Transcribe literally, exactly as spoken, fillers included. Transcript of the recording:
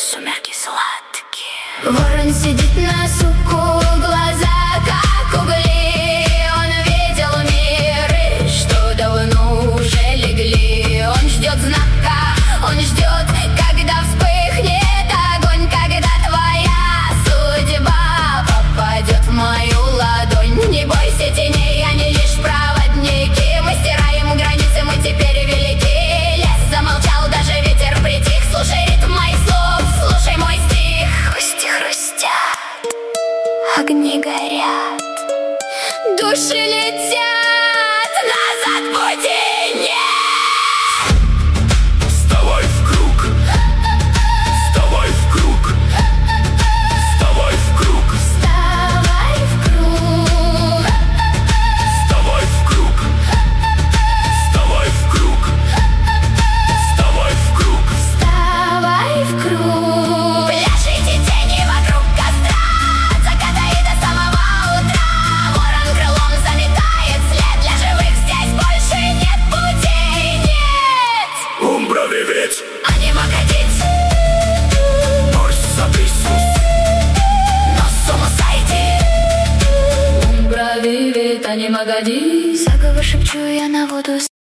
сумерки сладкие. Ворон сидит на суку, глаза как угли. Он видел миры, что давно уже легли. Он ждет знака, он ждет, когда вспыхнет огонь, когда твоя судьба попадет в мою ладонь. Не бойся теней, они лишь проводники. Мы стираем границы, мы теперь велики. Лес замолчал, даже ветер притих. Слушай ритм моих слов, слушай мой стих. Кости хрустят, Огни горят, души летят, назад пути нет. Вставай в круг, вставай в круг, вставай в круг, Вставай в круг, вставай в круг, вставай в круг, вставай в круг. вставай в круг. Пляшите тени вокруг костра, от заката и до самого утра. Ворон крылом заметает след, для живых здесь больше нет путей, нет. Умбра вивит, Анимагадис, Орса Бисус, но с ума сойти. Умбра вивит, анимагадис. Заговор шепчу я на воду.